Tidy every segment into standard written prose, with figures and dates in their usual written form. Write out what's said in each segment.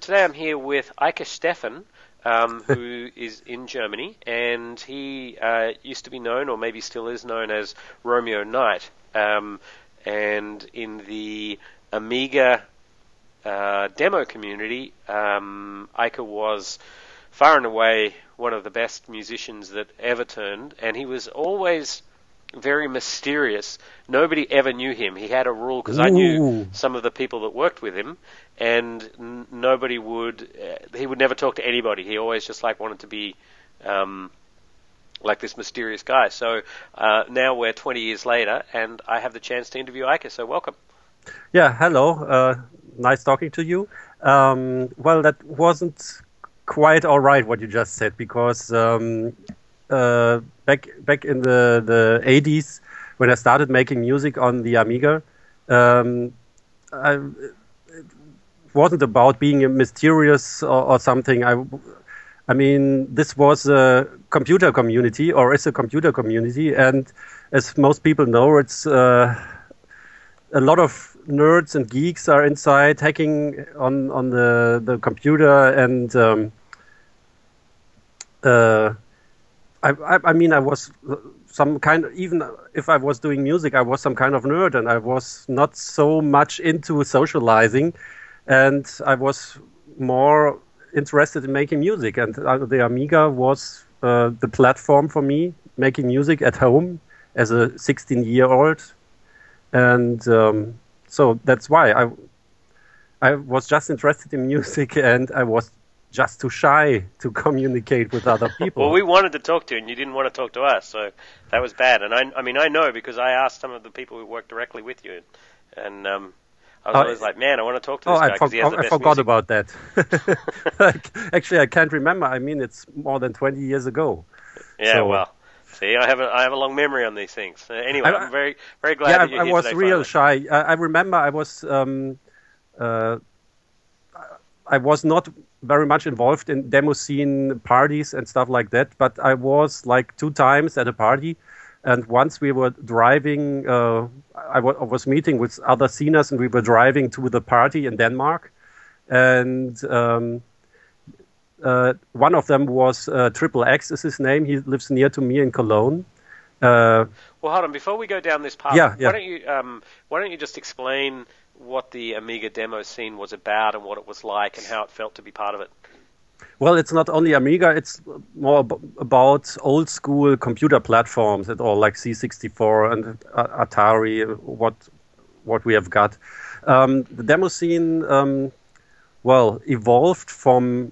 today I'm here with Eike Steffen, who is in Germany, and he used to be known, or maybe still is known as Romeo Knight. And in the Amiga demo community, Eike was far and away one of the best musicians that ever turned, and he was always very mysterious. Nobody ever knew him. He had a rule, because I knew some of the people that worked with him, and nobody would, he would never talk to anybody. He always just wanted to be like this mysterious guy. So now we're 20 years later, and I have the chance to interview Eike, so welcome. Yeah, hello. Nice talking to you. Well, that wasn't quite all right what you just said, because back in the 80s, when I started making music on the Amiga, it wasn't about being mysterious or something. I mean, this was a computer community, or is a computer community, and as most people know, it's a lot of nerds and geeks are inside hacking on the computer, and I mean, I was some kind of, even if I was doing music, I was some kind of nerd, and I was not so much into socializing, and I was more interested in making music, and the Amiga was the platform for me, making music at home as a 16-year-old, and so that's why I was just interested in music, and I was just too shy to communicate with other people. Well, we wanted to talk to you, and you didn't want to talk to us, so that was bad. And I mean, I know, because I asked some of the people who work directly with you, and I was always like, man, I want to talk to this guy because he has the best I forgot music. about that. Actually, I can't remember. I mean, it's more than 20 years ago. Yeah, so, well, see, I have a long memory on these things. Anyway, I'm very, very glad that you're here today. I was real finally. shy. I remember I was not very much involved in demo scene parties and stuff like that, but I was like 2 times at a party, and once we were driving, I was meeting with other sceners, and we were driving to the party in Denmark, and one of them was Triple X is his name. He lives near to me in Cologne. Well, hold on, before we go down this path, yeah. why don't you just explain what the Amiga demo scene was about and what it was like and how it felt to be part of it? Well, it's not only Amiga, it's more about old school computer platforms and all, like C64 and Atari, what we have got. The demo scene, evolved from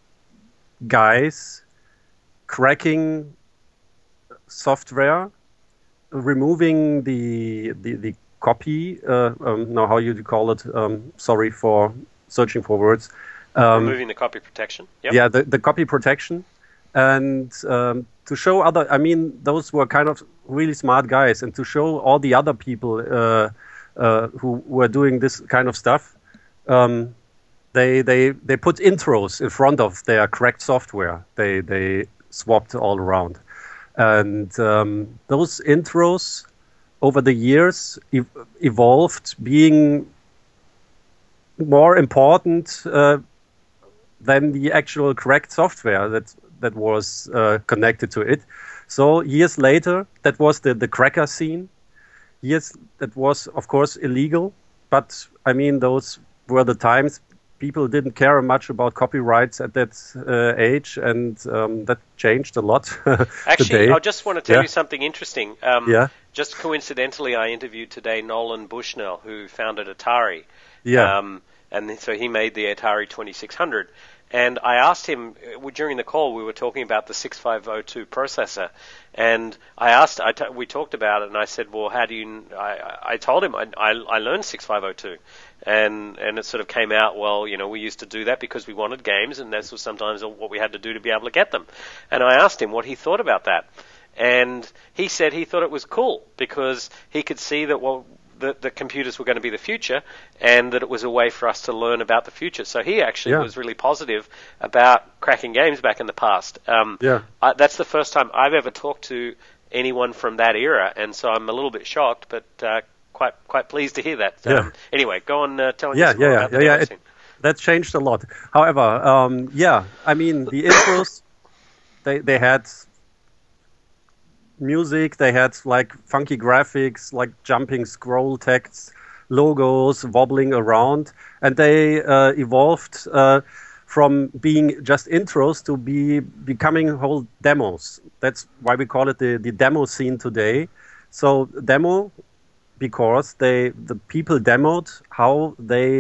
guys cracking software, removing the copy, now how you call it, sorry for searching for words. Removing the copy protection. Yep. Yeah, the copy protection. And to show other, I mean, those were kind of really smart guys, and to show all the other people who were doing this kind of stuff, they put intros in front of their cracked software. They swapped all around. And those intros over the years evolved, being more important than the actual cracked software that was connected to it. So years later, that was the cracker scene. Yes, that was, of course, illegal. But, I mean, those were the times. People didn't care much about copyrights at that age, and that changed a lot. Actually, today. I just want to tell you something interesting. Yeah. Just coincidentally, I interviewed today Nolan Bushnell, who founded Atari. Yeah. And so he made the Atari 2600. And I asked him, during the call, we were talking about the 6502 processor. And we talked about it, and I said, well, how do you, I told him I learned 6502. And it sort of came out, well, you know, we used to do that because we wanted games, and this was sometimes what we had to do to be able to get them. And I asked him what he thought about that. And he said he thought it was cool because he could see that, well, the computers were going to be the future, and that it was a way for us to learn about the future. So he actually was really positive about cracking games back in the past. That's the first time I've ever talked to anyone from that era, and so I'm a little bit shocked, but quite pleased to hear that. Anyway, go on telling us more about the demo scene. that changed a lot. However, yeah, I mean the intros they had music, they had like funky graphics, like jumping scroll text, logos wobbling around, and they evolved from being just intros to becoming whole demos. That's why we call it the demo scene today. So demo because the people demoed how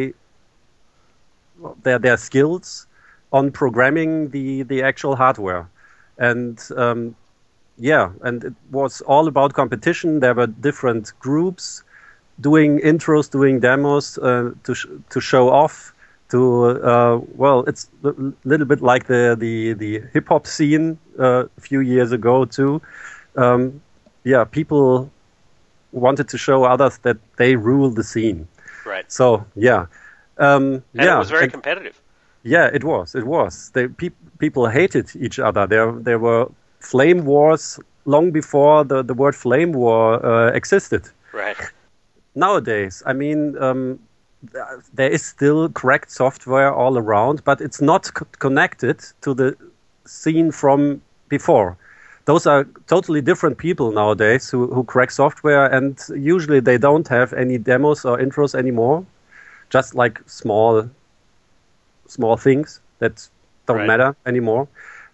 their skills on programming the actual hardware, and yeah, and it was all about competition. There were different groups doing intros, doing demos to show off. Well, it's a little bit like the hip hop scene a few years ago too. Yeah, people wanted to show others that they rule the scene. Right. So yeah, and it was very competitive. Yeah, it was. It was. People hated each other. There were flame wars long before the word flame war existed. Right. Nowadays, I mean, there is still cracked software all around, but it's not connected to the scene from before. Those are totally different people nowadays who crack software, and usually they don't have any demos or intros anymore, just like small things that don't matter anymore.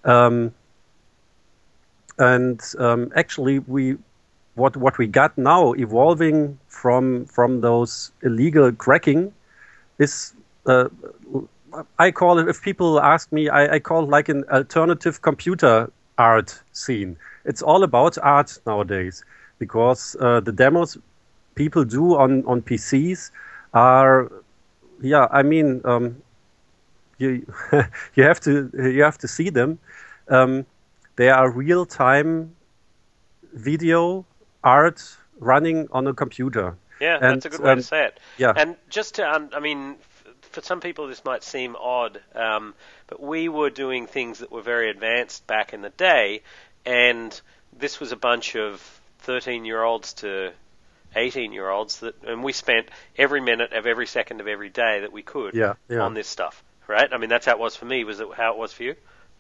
Actually, what we got now, evolving from those illegal cracking, is I call it. If people ask me, I call it like an alternative computer art scene. It's all about art nowadays because the demos people do on PCs are, yeah. I mean, you you have to see them. They are real-time video art running on a computer. Yeah, that's a good way to say it. Yeah. And just to, I mean, for some people this might seem odd, but we were doing things that were very advanced back in the day, and this was a bunch of 13-year-olds to 18-year-olds, and we spent every minute of every second of every day that we could on this stuff, right? I mean, that's how it was for me. Was it how it was for you?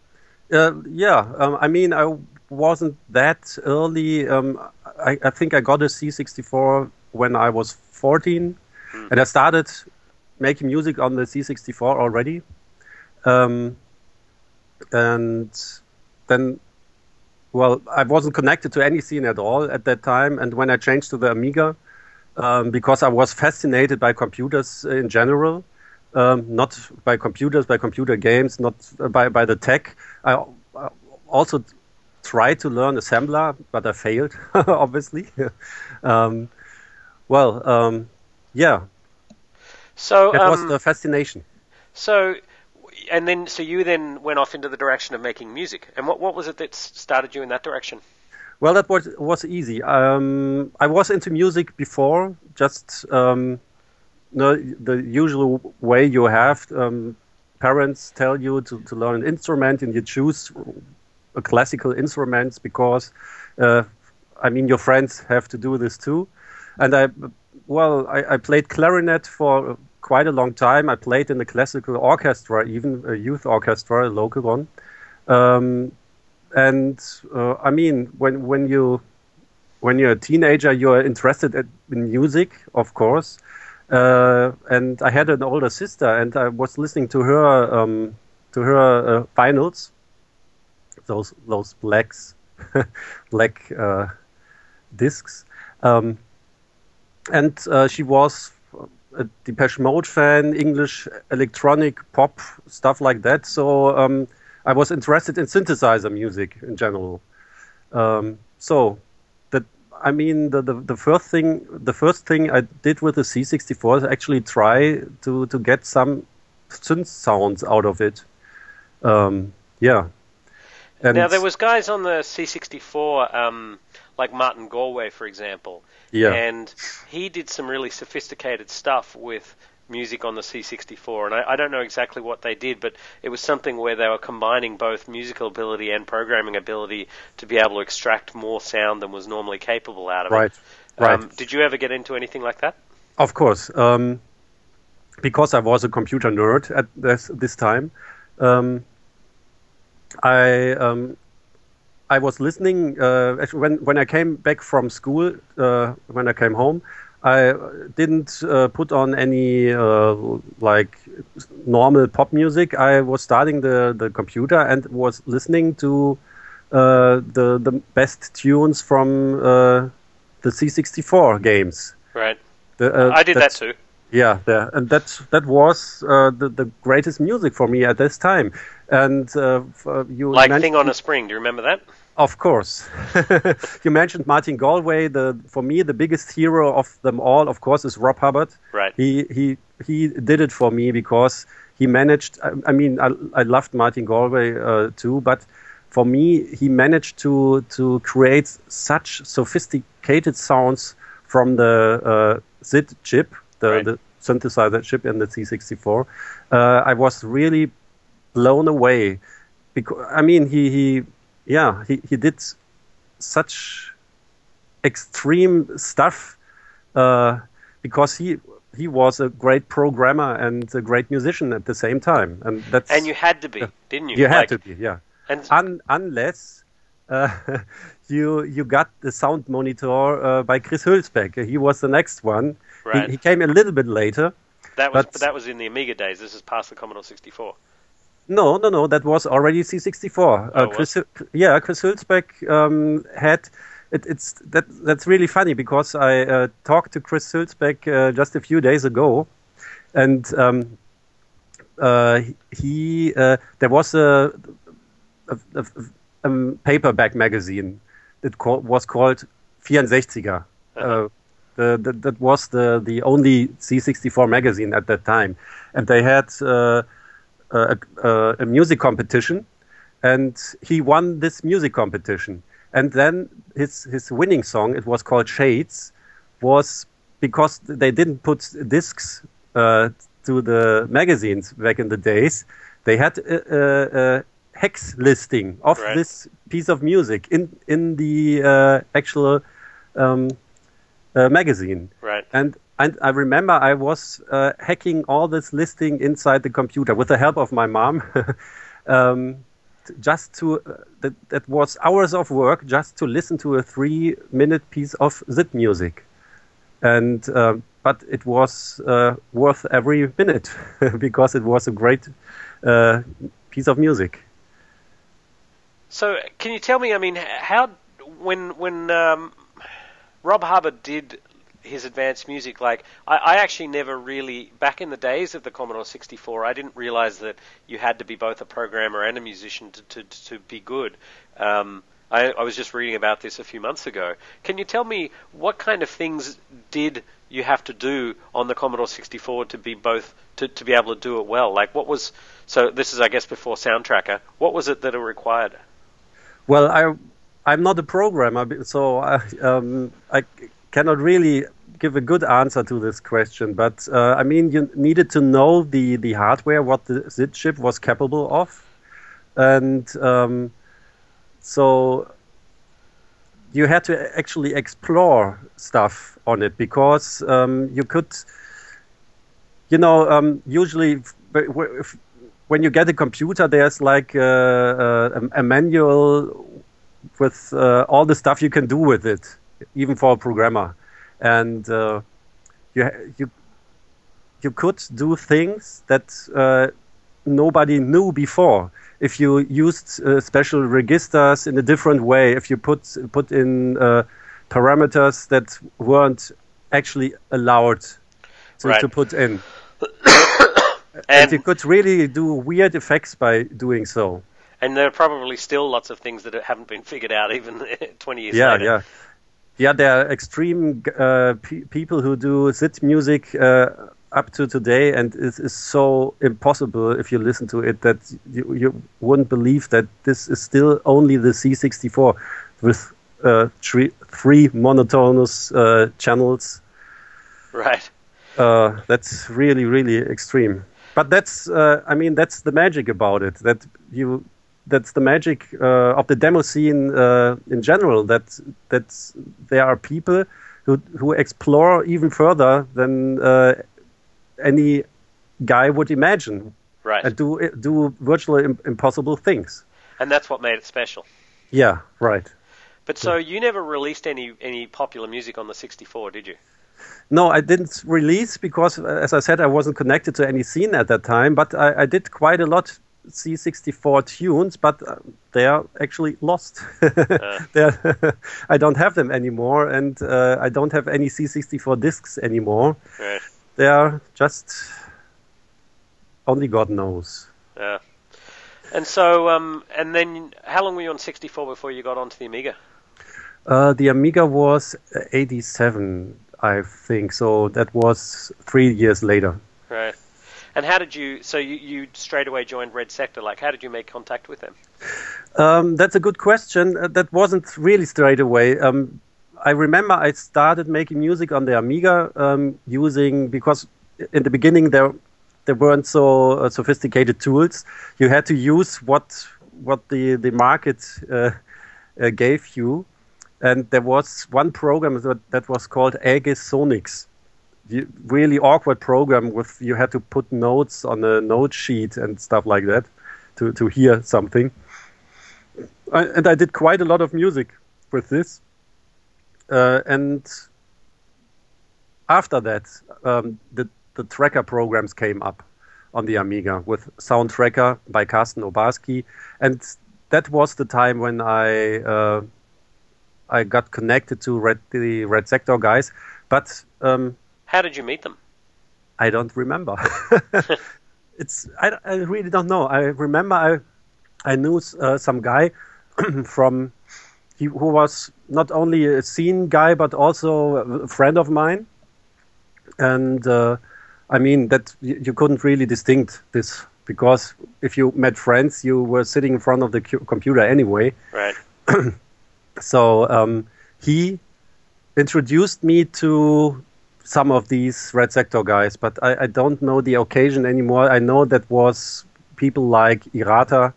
I mean, I wasn't that early. I think I got a C64 when I was 14, and I started making music on the C64 already. And then, well, I wasn't connected to any scene at all at that time. And when I changed to the Amiga, because I was fascinated by computers in general, not by computers, by computer games, not by the tech. I also tried to learn assembler, but I failed, obviously. Yeah. So that was the fascination. So you then went off into the direction of making music. And what was it that started you in that direction? Well, that was easy. I was into music before, just the usual way you have. Parents tell you to learn an instrument, and you choose a classical instrument because, I mean, your friends have to do this too. And I played clarinet for quite a long time. I played in the classical orchestra, even a youth orchestra, a local one. I mean, when you're a teenager, you're interested in music, of course. And I had an older sister, and I was listening to her vinyls, those black discs, and she was a Depeche Mode fan, English electronic pop stuff like that. So I was interested in synthesizer music in general. I mean, the first thing I did with the C64 is actually try to get some synth sounds out of it. Yeah. And now there was guys on the C64, like Martin Galway, for example. Yeah. And he did some really sophisticated stuff with music on the C64, and I don't know exactly what they did, but it was something where they were combining both musical ability and programming ability to be able to extract more sound than was normally capable out of it. Right. Did you ever get into anything like that? Of course. because I was a computer nerd at this time, um, I I was listening actually when I came back from school. When I came home, I didn't put on any like normal pop music. I was starting the computer and was listening to the best tunes from the C64 games. Right. The, I did that too. Yeah, and that was the greatest music for me at this time. And you Like mentioned, Thing on a Spring. Do you remember that? of course, you mentioned Martin Galway. For me, the biggest hero of them all, of course, is Rob Hubbard. Right. He did it for me because he managed. I mean, I loved Martin Galway too, but for me, he managed to create such sophisticated sounds from the SID chip, the synthesizer chip in the C64. I was really blown away because I mean he did such extreme stuff because he was a great programmer and a great musician at the same time, and you had to be, didn't you? You had to be, yeah. And unless you got the sound monitor by Chris Hülsbeck. He was the next one. Right. He came a little bit later. That was in the Amiga days. This is past the Commodore 64. No. That was already C64. Chris Hülsbeck had it. That's really funny because I talked to Chris Hülsbeck just a few days ago, and there was a paperback magazine. It was called 64er. That was the only C64 magazine at that time, and they had a music competition, and he won this music competition. And then his winning song, it was called Shades, was because they didn't put discs to the magazines back in the days. They had a hex listing of this piece of music in the actual magazine. Right. And I remember I was hacking all this listing inside the computer with the help of my mom. Just to that was hours of work just to listen to a 3-minute piece of ZIP music, and but it was worth every minute because it was a great piece of music. So, can you tell me? I mean, how when Rob Hubbard did his advanced music, like I actually never really, back in the days of the Commodore 64, I didn't realize that you had to be both a programmer and a musician to be good. I was just reading about this a few months ago. Can you tell me what kind of things did you have to do on the Commodore 64 to be both to be able to do it well? Like what was, so this is I guess before Soundtracker, what was it that it required? Well, I'm not a programmer, so I cannot really give a good answer to this question. But I mean, you needed to know the hardware, what the SID chip was capable of, and so you had to actually explore stuff on it because you could, usually when you get a computer, there's like a manual with all the stuff you can do with it, even for a programmer, and you could do things that nobody knew before. If you used special registers in a different way, if you put in parameters that weren't actually allowed to put in, and you could really do weird effects by doing so. And there are probably still lots of things that haven't been figured out even 20 years later. Yeah, there are extreme people who do SID music up to today, and it is so impossible if you listen to it that you wouldn't believe that this is still only the C64 with three monotonous channels. Right. That's really, really extreme. But that's the magic about it. That's the magic of the demo scene in general. That there are people who explore even further than any guy would imagine Right. and do virtually impossible things. And that's what made it special. Yeah, right. But so you never released any popular music on the 64, did you? No, I didn't release because, as I said, I wasn't connected to any scene at that time. But I did quite a lot C64 tunes, but they are actually lost. I don't have them anymore, and I don't have any C64 discs anymore. Right. They are just only God knows. Yeah. And so, and then how long were you on 64 before you got onto the Amiga? The Amiga was 87, I think. So that was 3 years later. Right. And how did you? So you straight away joined Red Sector. Like, how did you make contact with them? That's a good question. That wasn't really straight away. I remember I started making music on the Amiga because in the beginning there weren't so sophisticated tools. You had to use what the market gave you, and there was one program that was called Aegis Sonics. Really awkward program with you had to put notes on a note sheet and stuff like that to hear something. And I did quite a lot of music with this. And after that, the tracker programs came up on the Amiga with Sound Tracker by Carsten Obarski, and that was the time when I got connected to the Red Sector guys. But how did you meet them? I don't remember. I really don't know. I remember I knew some guy who was not only a scene guy but also a friend of mine, and I mean that you couldn't really distinct this because if you met friends, you were sitting in front of the computer anyway. Right. So he introduced me to some of these Red Sector guys, but I don't know the occasion anymore. I know that was people like Irata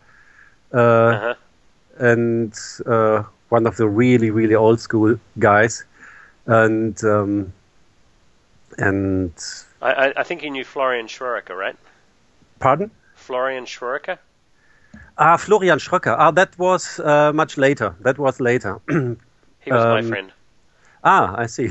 and one of the really, really old school guys. And I think you knew Florian Schröcker, right? Pardon? Florian Schröcker? Florian Schröcker. That was much later. That was later. He was my friend. I see.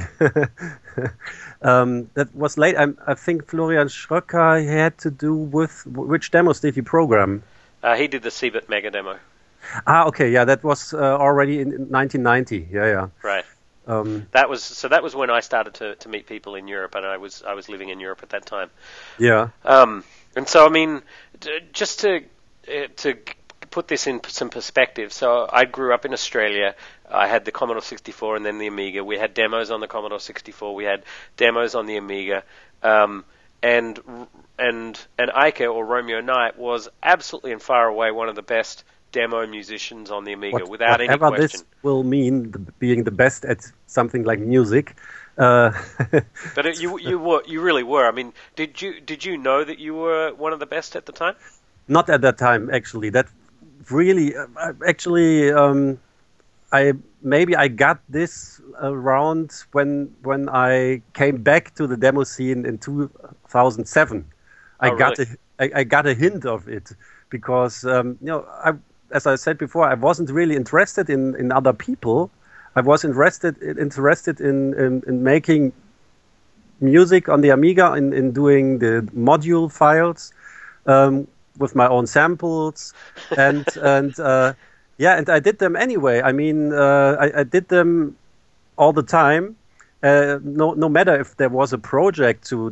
That was late. I think Florian Schröcker had to do with which demos did he program? He did the Seabit Mega demo. Okay, yeah, that was already in 1990. Yeah. Right. That was when I started to meet people in Europe, and I was living in Europe at that time. Yeah. And so I mean, just to put this in some perspective, so I grew up in Australia. I had the Commodore 64 and then the Amiga. We had demos on the Commodore 64. We had demos on the Amiga. And Ike, or Romeo Knight, was absolutely and far away one of the best demo musicians on the Amiga, without any question. Whatever this will mean, being the best at something like music. But you really were. I mean, did you know that you were one of the best at the time? Not at that time, actually. That really, I got this around when I came back to the demo scene in 2007. I got a hint of it because as I said before, I wasn't really interested in other people. I was interested in making music on the Amiga, in doing the module files with my own samples, and I did them anyway. I mean, I did them all the time, no matter if there was a project to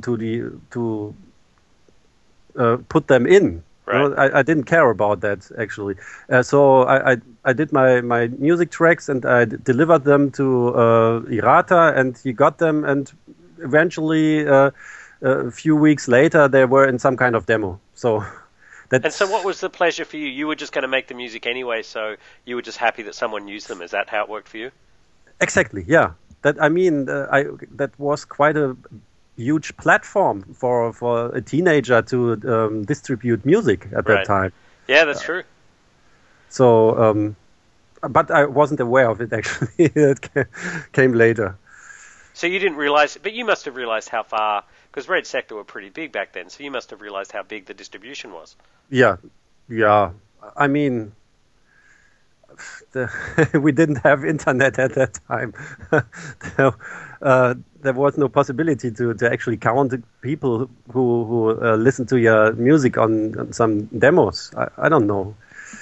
put them in. Right. No, I didn't care about that actually. So I did my music tracks and I delivered them to Irata, and he got them, and eventually a few weeks later they were in some kind of demo. So. And so what was the pleasure for you? You were just going to make the music anyway, so you were just happy that someone used them. Is that how it worked for you? Exactly, yeah. That was quite a huge platform for a teenager to distribute music at that time. Yeah, that's true. So, but I wasn't aware of it actually. It came later. So you didn't realize, but you must have realized how far Because Red Sector were pretty big back then, so you must have realized how big the distribution was. Yeah, yeah. I mean, we didn't have internet at that time. So, there was no possibility to actually count the people who listen to your music on some demos. I don't know.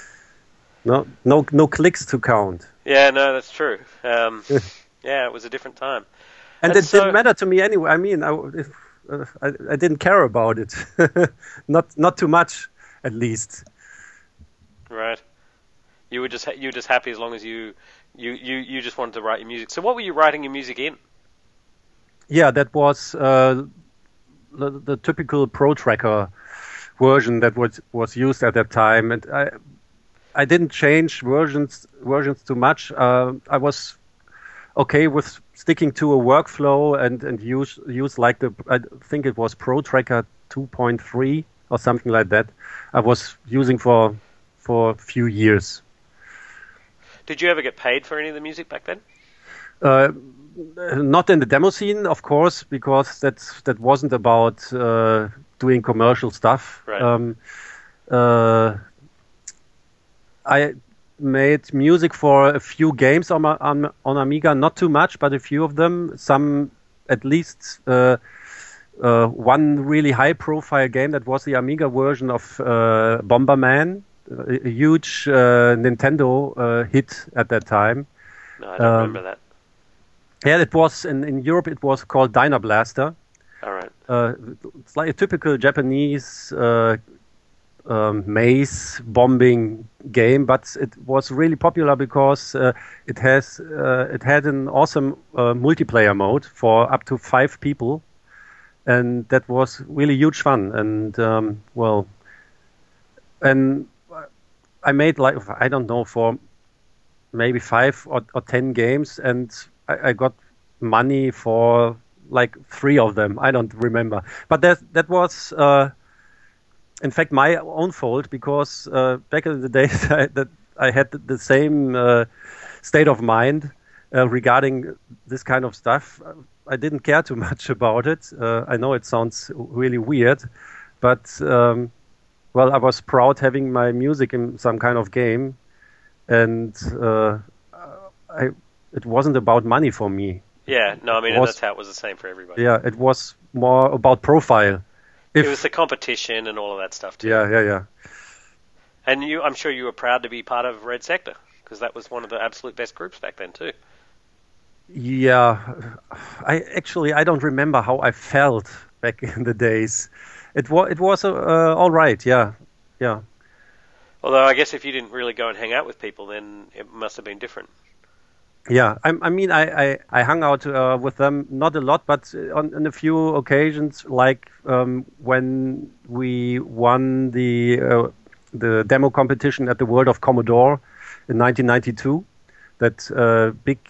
No clicks to count. Yeah, no, that's true. Yeah, it was a different time. And it didn't matter to me anyway. I mean, I didn't care about it. Not too much, at least. Right. You were just happy as long as you just wanted to write your music. So what were you writing your music in? Yeah, that was the typical Pro Tracker version that was used at that time, and I didn't change versions too much. I was okay with sticking to a workflow and use like I think it was Pro Tracker 2.3 or something like that. I was using for a few years. Did you ever get paid for any of the music back then? Not in the demo scene, of course, because that wasn't about doing commercial stuff. Right. I made music for a few games on Amiga, not too much, but a few of them. Some, at least one really high-profile game that was the Amiga version of Bomberman, a huge Nintendo hit at that time. No, I don't remember that. Yeah, it was in Europe. It was called Dynablaster. All right. It's like a typical Japanese maze bombing game, but it was really popular because it had an awesome multiplayer mode for up to 5 people, and that was really huge fun. And and I made like, I don't know, for maybe 5 or 10 games, and I got money for like 3 of them. I don't remember, but that was in fact my own fault, because back in the days I had the same state of mind regarding this kind of stuff. I didn't care too much about it. I know it sounds really weird, but well, I was proud having my music in some kind of game, and it wasn't about money for me. Yeah, no, I mean, and that's how it was the same for everybody. Yeah, it was more about profile. It was the competition and all of that stuff too. Yeah. And I'm sure you were proud to be part of Red Sector, because that was one of the absolute best groups back then too. Yeah, I don't remember how I felt back in the days. It was all right. Yeah. Although I guess if you didn't really go and hang out with people, then it must have been different. Yeah, I mean, I hung out with them, not a lot, but on a few occasions, like when we won the demo competition at the World of Commodore in 1992, that big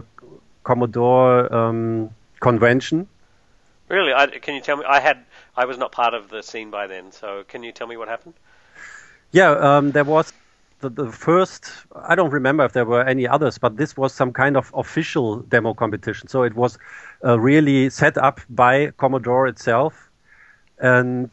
Commodore convention. Really? Can you tell me? I was not part of the scene by then, so can you tell me what happened? Yeah, there was the first, I don't remember if there were any others, but this was some kind of official demo competition. So it was really set up by Commodore itself, and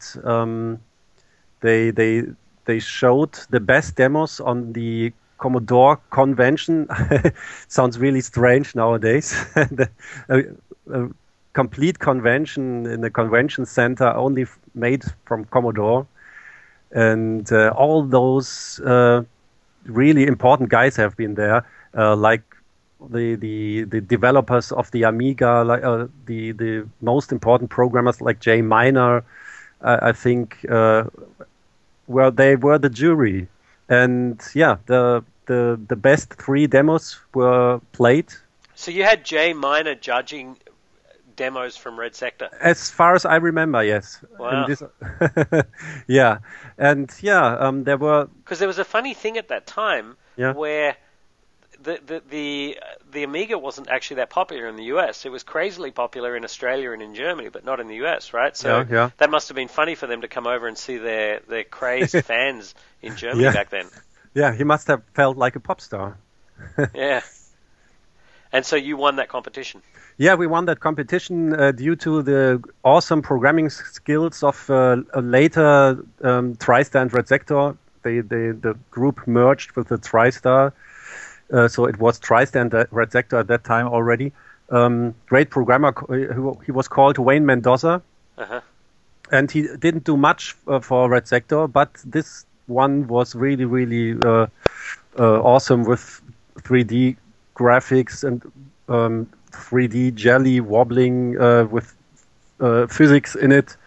they showed the best demos on the Commodore convention. Sounds really strange nowadays. A complete convention in the convention center, only made from Commodore, and all those really important guys have been there, like the developers of the Amiga, like the most important programmers like Jay Miner, I think, well, they were the jury, and yeah, the best 3 demos were played. So you had Jay Miner judging demos from Red Sector? As far as I remember, yes. Wow. Yeah, and yeah, there were, because there was a funny thing at that time, yeah, where the Amiga wasn't actually that popular in the US. It was crazily popular in Australia and in Germany, but not in the US, right? So yeah. That must have been funny for them to come over and see their crazed fans in Germany back then. Yeah, he must have felt like a pop star. Yeah. And so you won that competition. Yeah, we won that competition due to the awesome programming skills of a later TriStar and Red Sector. The group merged with the TriStar, so it was TriStar and Red Sector at that time already. Great programmer, he was called Wayne Mendoza, and he didn't do much for Red Sector, but this one was really, really awesome with 3D graphics and 3D jelly wobbling with physics in it.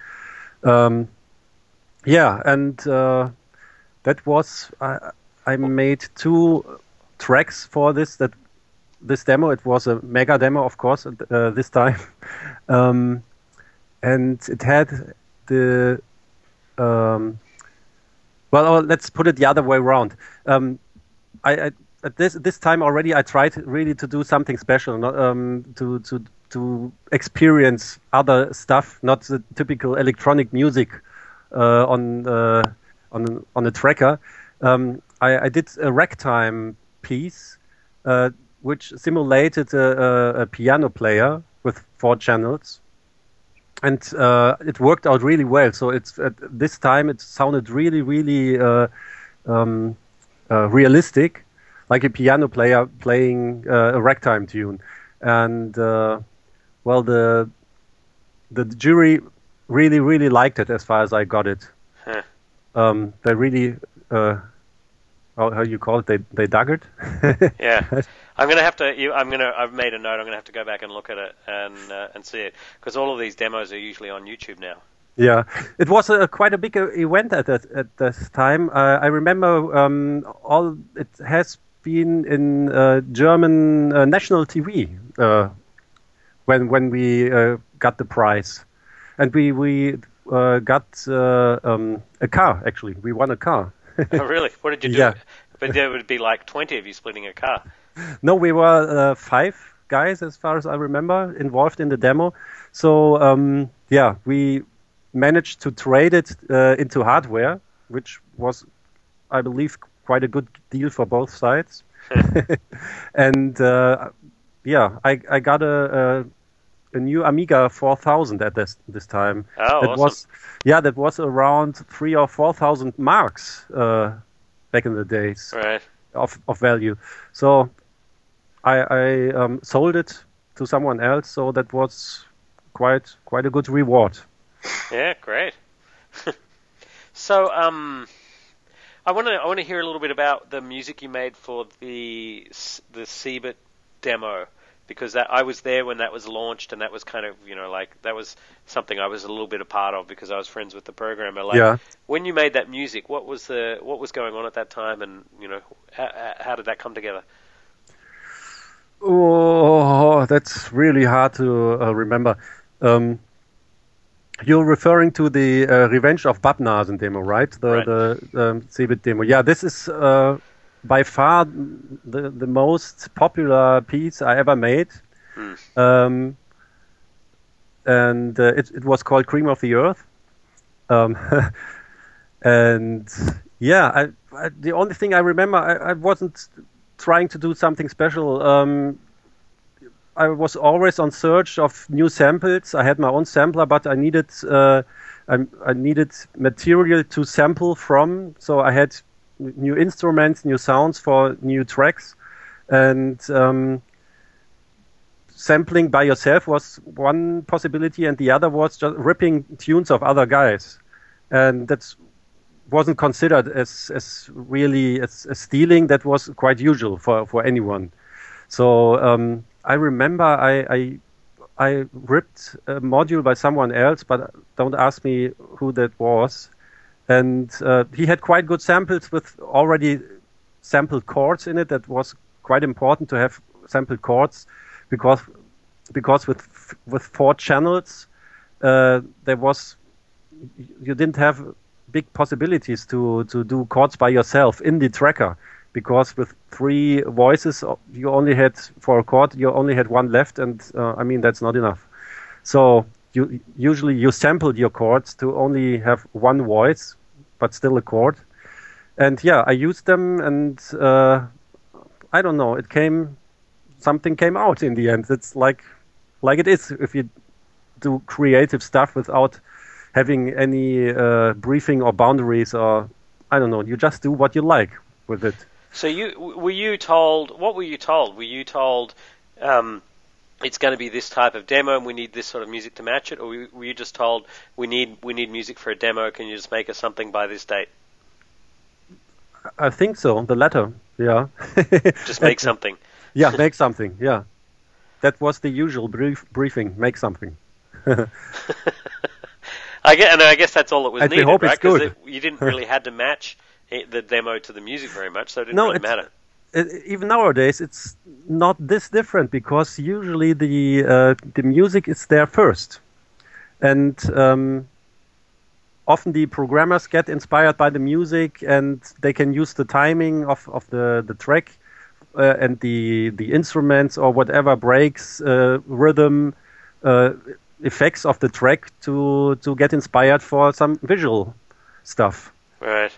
Yeah, and that was I made 2 tracks for this demo. It was a mega demo, of course, this time, and it had the well, let's put it the other way around. At this time already, I tried really to do something special, not, to experience other stuff, not the typical electronic music on a tracker. I did a ragtime piece, which simulated a piano player with 4 channels, and it worked out really well. So it's at this time it sounded really, really realistic, like a piano player playing a ragtime tune. And well, the jury really, really liked it as far as I got it. They really, how you call it? They dug it. Yeah, I'm gonna have to. I've made a note. I'm gonna have to go back and look at it and see it, because all of these demos are usually on YouTube now. Yeah, it was quite a big event at this time. I remember it has been in German national TV when we got the prize, and we got a car. Actually, we won a car. Oh, really? What did you do? Yeah. But there would be like 20 of you splitting a car. No, we were 5 guys, as far as I remember, involved in the demo. So yeah, we managed to trade it into hardware, which was, I believe, quite a good deal for both sides. And yeah, I got a new Amiga 4000 at this time. Oh, that awesome. that was around 3,000 or 4,000 marks back in the days, Right. of value. So I sold it to someone else. So that was quite a good reward. Yeah, great. So, I want to hear a little bit about the music you made for the Seabit demo, because I was there when that was launched, and that was kind of, like, that was something I was a little bit a part of because I was friends with the programmer. Like, Yeah. when you made that music, what was going on at that time, and how did that come together? Oh, that's really hard to remember. You're referring to the Revenge of Babnasen demo, right? Right. The Seabit demo. Yeah, this is by far the most popular piece I ever made. And it was called Cream of the Earth. And yeah, the only thing I remember, I wasn't trying to do something special. I was always on search of new samples. I had my own sampler, but I needed I needed material to sample from. So I had new instruments, new sounds for new tracks, and sampling by yourself was one possibility, and the other was just ripping tunes of other guys, and that wasn't considered as really as stealing. That was quite usual for anyone. So I remember I ripped a module by someone else, but don't ask me who that was. And he had quite good samples with already sampled chords in it. That was quite important to have sampled chords, because with 4 channels, you didn't have big possibilities to do chords by yourself in the tracker. Because with 3 voices, you only had, for a chord, you only had 1 left, and I mean, that's not enough. So you usually sampled your chords to only have 1 voice, but still a chord. And yeah, I used them, and I don't know, it came something came out in the end. It's like it is if you do creative stuff without having any briefing or boundaries, or I don't know. You just do what you like with it. So were you told? What were you told? Were you told it's going to be this type of demo, and we need this sort of music to match it, or were you just told we need music for a demo? Can you just make us something by this date? I think so. The latter, yeah. Just make something. Yeah, make something. Yeah, that was the usual briefing. Make something. I guess that's all it was needed, hope right? It's good. You didn't really had to match the demo to the music very much, so it didn't really matter. Even nowadays, it's not this different because usually the music is there first, and often the programmers get inspired by the music, and they can use the timing of the track and the instruments or whatever breaks, rhythm, effects of the track to get inspired for some visual stuff. Right.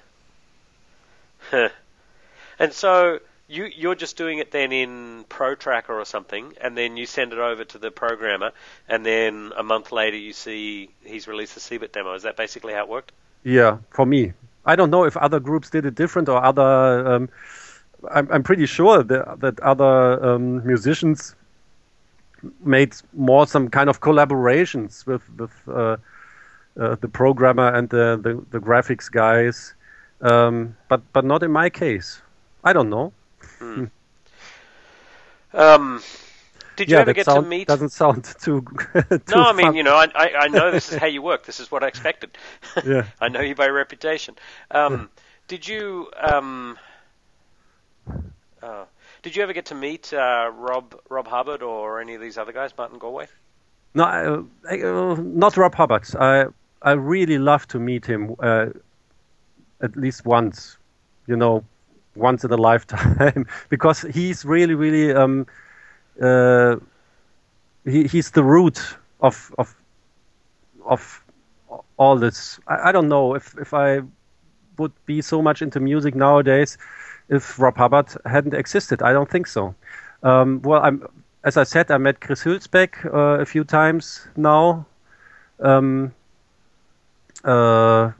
And so you're just doing it then in ProTracker or something, and then you send it over to the programmer, and then a month later you see he's released the Seabit demo. Is that basically how it worked? Yeah, for me. I don't know if other groups did it different or other... I'm pretty sure that other musicians made more some kind of collaborations with the programmer and the graphics guys, but not in my case. I don't know. Did you ever get to meet? Doesn't sound too. No, I mean, I know this is how you work. This is what I expected. Yeah. I know you by reputation. Did you? Did you ever get to meet Rob Hubbard or any of these other guys, Martin Galway? No, not Rob Hubbard. I really love to meet him at least once. Once in a lifetime, because he's really, really he's the root of all this. I don't know if I would be so much into music nowadays if Rob Hubbard hadn't existed. I don't think so. As I said, I met Chris Hülsbeck a few times now. But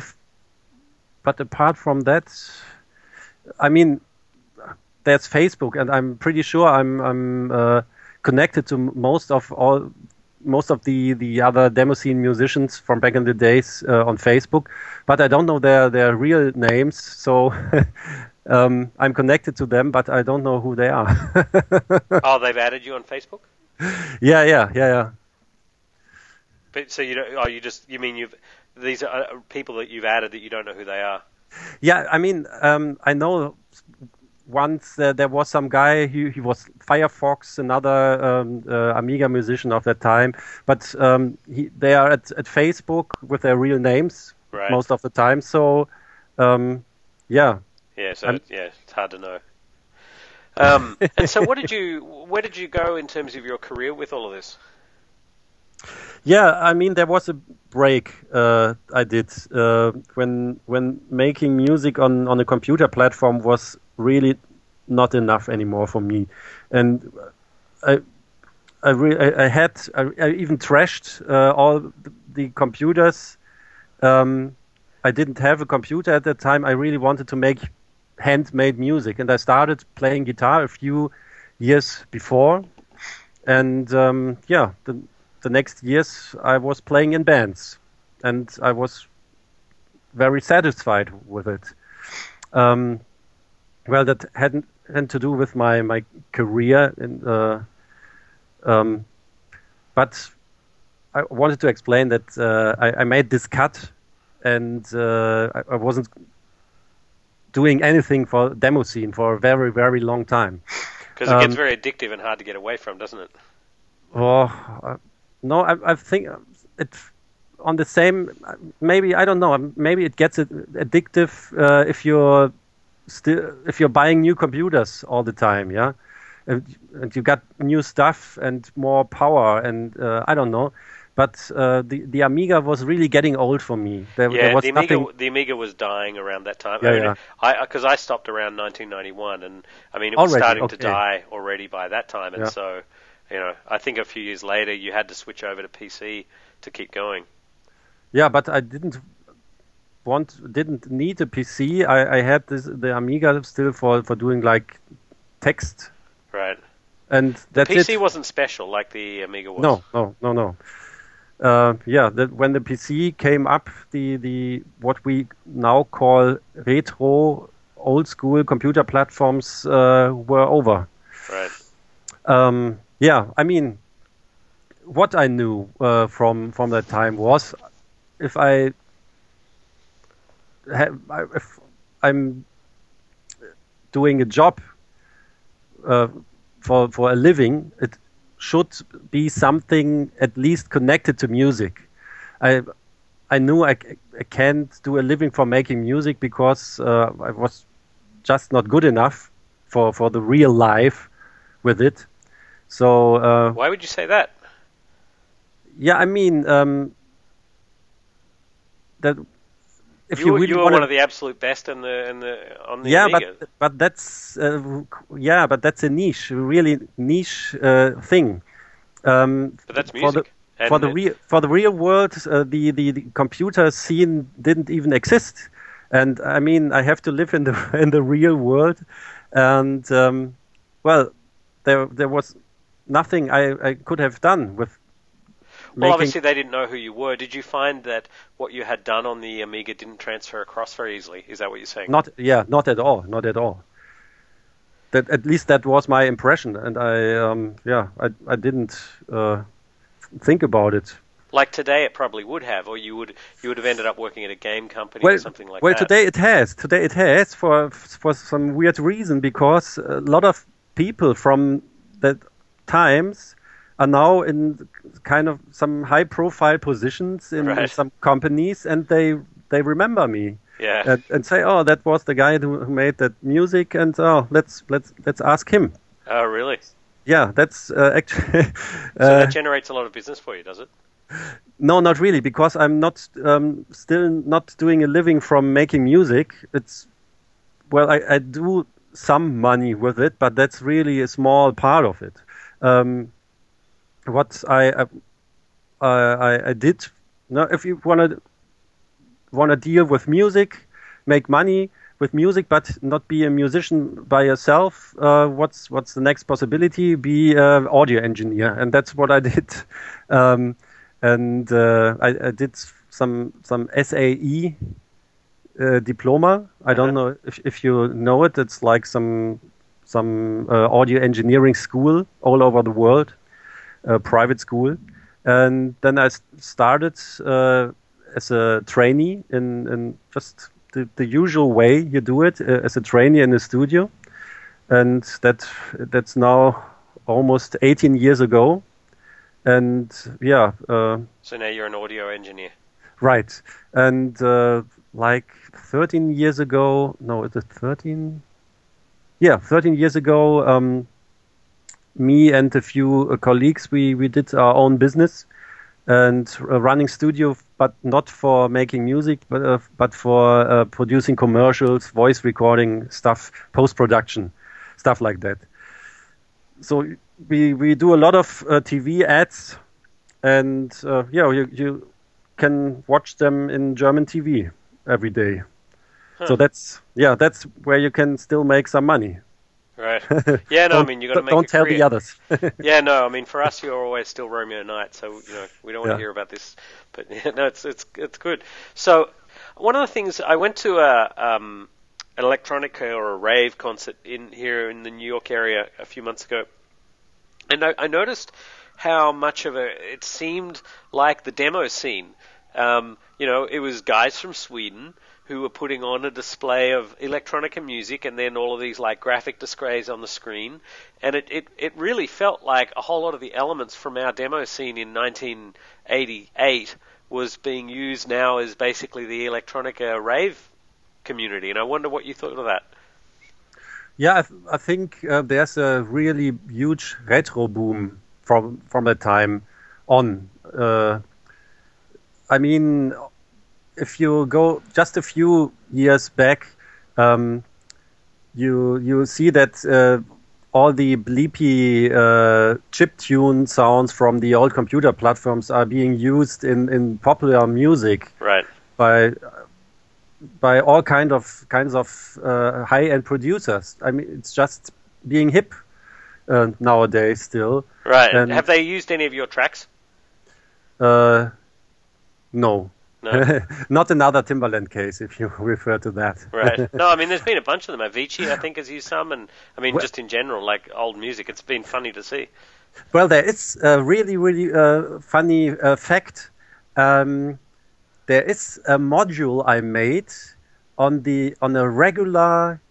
apart from that, I mean, there's Facebook, and I'm pretty sure I'm connected to most of the other demo scene musicians from back in the days on Facebook, but I don't know their real names, so I'm connected to them, but I don't know who they are. Oh, they've added you on Facebook? Yeah. But so you don't? Oh, you mean these are people that you've added that you don't know who they are? Yeah, I mean, I know once there was some guy, he was Firefox, another Amiga musician of that time, but they are at Facebook with their real names most of the time, so yeah. Yeah, so it's hard to know. And so where did you go in terms of your career with all of this? Yeah, I mean, there was a break I did when making music on a computer platform was really not enough anymore for me, and I even trashed all the computers. I didn't have a computer at that time. I really wanted to make handmade music, and I started playing guitar a few years before, and the next years I was playing in bands, and I was very satisfied with it. Well, that hadn't to do with my career, but I wanted to explain that I made this cut, and I wasn't doing anything for demo scene for a very, very long time. Because it gets very addictive and hard to get away from, doesn't it? No, I think it's on the same. Maybe I don't know. Maybe it gets addictive if you're buying new computers all the time, yeah, and you got new stuff and more power, and I don't know. but the Amiga was really getting old for me. There Yeah, was nothing. The Amiga was dying around that time. Yeah, I mean, yeah. because I stopped around 1991, and I mean, it was Already, starting to okay. die already by that time, and Yeah, so, I think a few years later you had to switch over to PC to keep going. yeah. But I didn't need a PC. I had the Amiga still for doing like text, Right. and The that's PC it. wasn't special like the Amiga was. No, no, no, no. Yeah, when the PC came up, the what we now call retro old school computer platforms were over. Right. Yeah, I mean, what I knew from that time was if if I'm doing a job uh, for a living, it should be something at least connected to music. I I knew I can't do a living from making music because I was just not good enough for the real life with it. So Why would you say that? yeah, I mean that if you You really were want one to, of the absolute best in the on the yeah, Amiga. but that's yeah, but that's a niche, really niche thing. Um, But that's for the music, and for the real world, the computer scene didn't even exist, and I mean I have to live in the in the real world, and well, there was nothing I could have done with well, making. obviously they didn't know who you were. Did you find that what you had done on the Amiga didn't transfer across very easily? Is that what you're saying? Not, yeah, not at all, not at all. That at least that was my impression, and I didn't think about it. Like today, it probably would have, or you would have ended up working at a game company or Well, something like well, that. today it has. Today it has for some weird reason because a lot of people from that times are now in kind of some high profile positions in Right. some companies, and they remember me Yeah. and say, "Oh, that was the guy who made that music," and oh, let's ask him. Oh, really? Yeah, that's actually So that generates a lot of business for you, does it? no, not really, because I'm not still not doing a living from making music. It's well, I do some money with it, but that's really a small part of it. Um, what I did, no, if you wanna deal with music, make money with music, but not be a musician by yourself, what's the next possibility? Be an audio engineer, and that's what I did. Um, and I did some SAE diploma. I don't Uh-huh. know if you know it. It's like some audio engineering school all over the world, private school. And then I started as a trainee in just the usual way you do it as a trainee in a studio, and that's now almost 18 years ago. And yeah, So now you're an audio engineer. right. And like 13 years ago, no, is it 13? Yeah, 13 years ago, me and a few colleagues, we did our own business and running studio, but not for making music, but for producing commercials, voice recording stuff, post production, stuff like that. So we do a lot of TV ads, and yeah, you can watch them in German TV every day. Huh. So that's where you can still make some money. Right. Yeah, no, I mean, you got to make a Don't tell the career. others. Yeah, no, I mean, for us, you're always still Romeo Knight, so, we don't want to Yeah. hear about this. But, yeah, no, it's good. So, one of the things, I went to an electronica or a rave concert here in the New York area a few months ago, and I noticed how much of it seemed like the demo scene. It was guys from Sweden who were putting on a display of electronica music and then all of these like graphic displays on the screen. And it really felt like a whole lot of the elements from our demo scene in 1988 was being used now as basically the electronica rave community. And I wonder what you thought of that. Yeah, I think there's a really huge retro boom from that time on. I mean, if you go just a few years back, um, you see that all the bleepy chiptune sounds from the old computer platforms are being used in popular music Right. by all kinds of high-end producers. I mean, it's just being hip nowadays still. Right. And Have they used any of your tracks? No. No. Not another Timbaland case, if you refer to that. Right. No, I mean, there's been a bunch of them. Avicii, I think, has used some, and I mean, Well, just in general, like old music, it's been funny to see. well, there is a really, really funny fact. There is a module I made on a regular.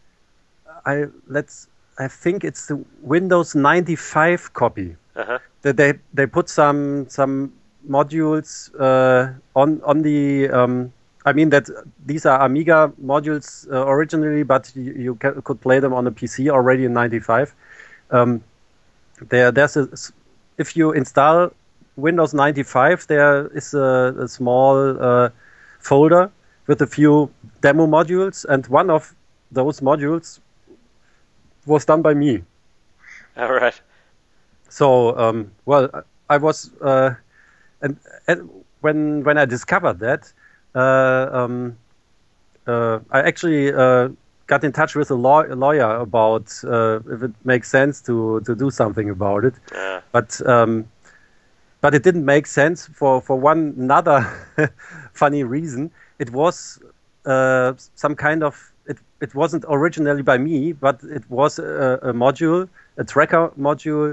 I think it's the Windows 95 copy. Uh-huh. That they put some modules on the. I mean that these are Amiga modules originally, but you could play them on a PC already in 95. There's if you install Windows 95, there is a small folder with a few demo modules, and one of those modules was done by me. All right. So, well, I was, and when I discovered that, I actually got in touch with a lawyer about if it makes sense to do something about it. Yeah. But it didn't make sense for one another funny reason. It was some kind of it wasn't originally by me, but it was a module, a tracker module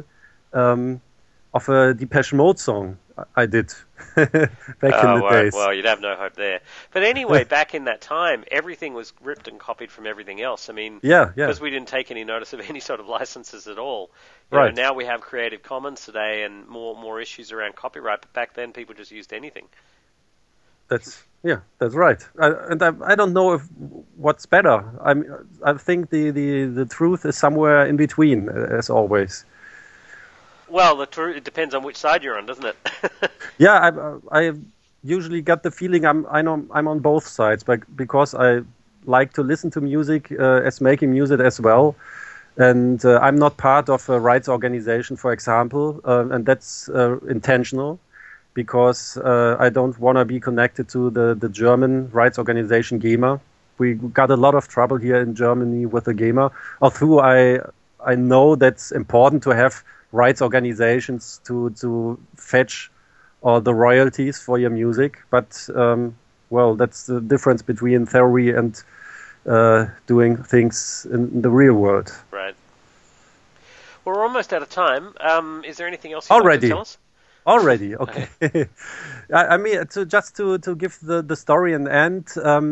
of a Depeche Mode song I did back in the days. Well, you'd have no hope there. But anyway, back in that time, everything was ripped and copied from everything else. I mean, Yeah. because we didn't take any notice of any sort of licenses at all. Right. Now we have Creative Commons today and more issues around copyright. But back then, people just used anything. That's right. I don't know if what's better. I think the truth is somewhere in between, as always. Well, it depends on which side you're on, doesn't it? Yeah, I usually get the feeling I'm on both sides, but because I like to listen to music as making music as well, and I'm not part of a rights organization, for example, and that's intentional. Because I don't want to be connected to the German rights organization GEMA. We got a lot of trouble here in Germany with the GEMA. Although I know that's important to have rights organizations to fetch all the royalties for your music. But well, that's the difference between theory and doing things in the real world. Right. Well, we're almost out of time. Is there anything else you'd like to tell us? Already, okay. I mean, to give the story an end,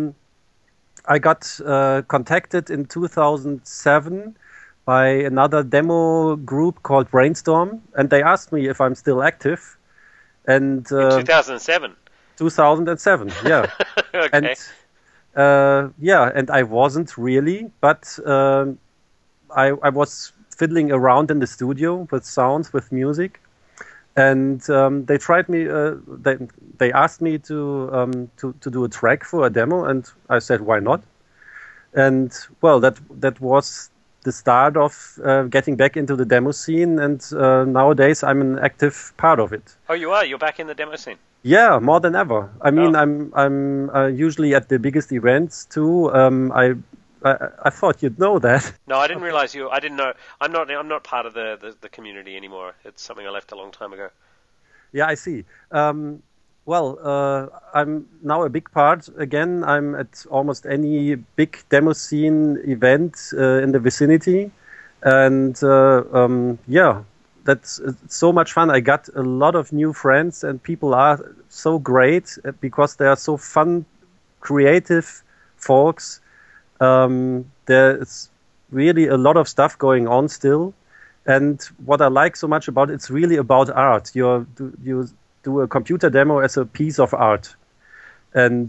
I got contacted in 2007 by another demo group called Brainstorm, and they asked me if I'm still active. And in 2007. 2007, yeah. Okay. And and I wasn't really, but I was fiddling around in the studio with sounds, with music. And they tried me. They asked me to do a track for a demo, and I said, "Why not?" And well, that was the start of getting back into the demo scene. And nowadays, I'm an active part of it. Oh, you are. You're back in the demo scene. Yeah, more than ever. I mean, I'm usually at the biggest events too. I thought you'd know that. No, I didn't realize you. I didn't know. I'm not part of the community anymore. It's something I left a long time ago. Yeah, I see. Well, I'm now a big part again. I'm at almost any big demo scene event in the vicinity, and that's it's so much fun. I got a lot of new friends, and people are so great because they are so fun, creative folks. There's really a lot of stuff going on still, and what I like so much about it's really about art. You do a computer demo as a piece of art, and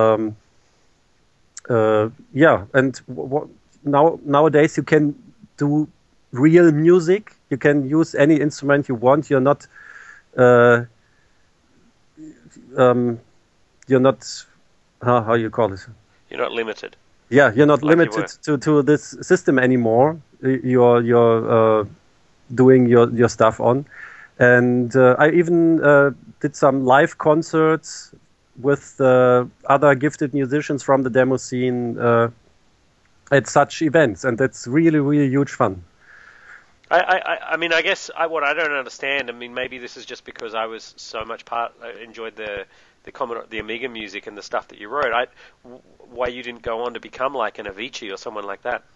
nowadays you can do real music. You can use any instrument you want. You're not you're not how you call it. You're not limited. Yeah, you're not Like you limited to this system anymore. You're doing your stuff on, and I even did some live concerts with other gifted musicians from the demo scene at such events, and that's really really huge fun. I mean, I guess what I don't understand. I mean, maybe this is just because I was so much I enjoyed the Commodore, the Amiga music and the stuff that you wrote. Why you didn't go on to become like an Avicii or someone like that?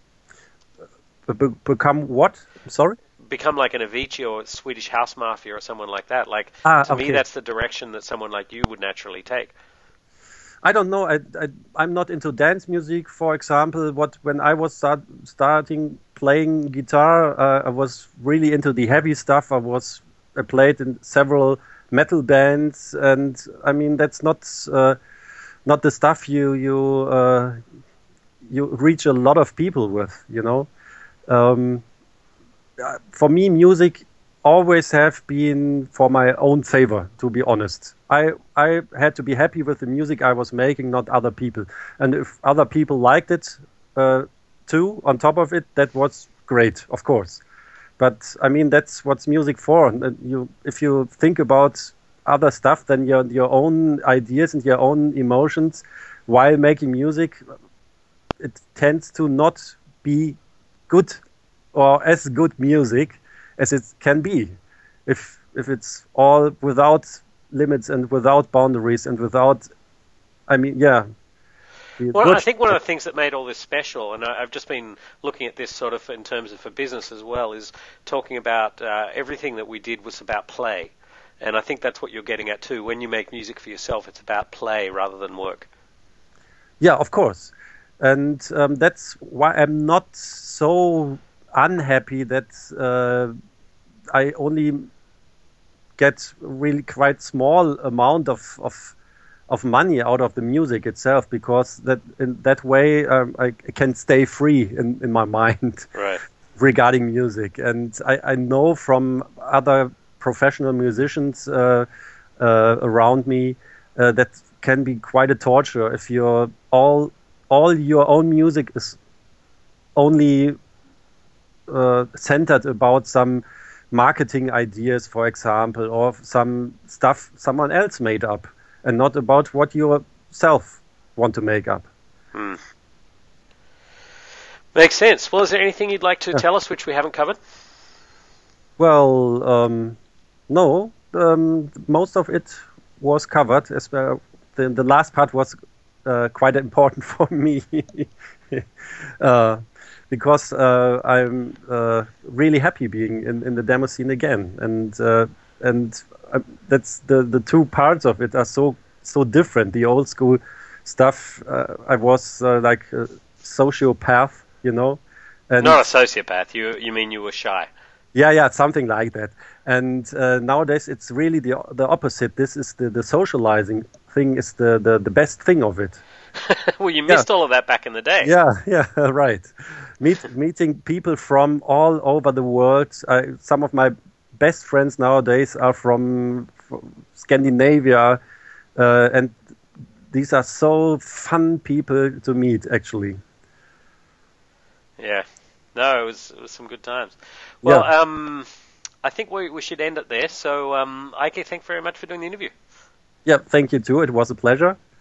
Become what? Sorry? Become like an Avicii or Swedish House Mafia or someone like that. Like to me, Okay. that's the direction that someone like you would naturally take. I don't know. I'm not into dance music, for example. When I was starting playing guitar, I was really into the heavy stuff. I played in several metal bands, and I mean that's not the stuff you reach a lot of people with. Um, for me, music always have been for my own favor, to be honest. I had to be happy with the music I was making, not other people. And if other people liked it too, on top of it, that was great, of course. But I mean, that's what's music for. And if you think about other stuff than your own ideas and your own emotions while making music, it tends to not be good or as good music as it can be if it's all without limits and without boundaries and without, I mean, yeah. Well, I think one of the things that made all this special, and I've just been looking at this sort of in terms of for business as well, is talking about everything that we did was about play. And I think that's what you're getting at too. When you make music for yourself, it's about play rather than work. Yeah, of course. And that's why I'm not so unhappy that I only get really quite small amount of money out of the music itself, because that in that way I can stay free in my mind Right. regarding music. And I know from other professional musicians around me that can be quite a torture if you're all your own music is only centered about some marketing ideas, for example, or some stuff someone else made up, and not about what you yourself want to make up. Hmm. Makes sense. Well, is there anything you'd like to Yeah. tell us which we haven't covered? Well, no, most of it was covered. As well, the last part was quite important for me. uh, because I'm really happy being in the demo scene again, and that's the two parts of it are so different. The old school stuff, I was like a sociopath, and Not a sociopath. You mean you were shy? yeah, something like that. And nowadays it's really the opposite. This is the socializing thing is the best thing of it. Well, you Yeah. missed all of that back in the day. Yeah, right. Meeting people from all over the world. Some of my best friends nowadays are from Scandinavia, and these are so fun people to meet, actually. Yeah. No, it was some good times. Well, Yeah, I think we should end it there. So, Ike, thank you very much for doing the interview. yeah. Thank you too. It was a pleasure.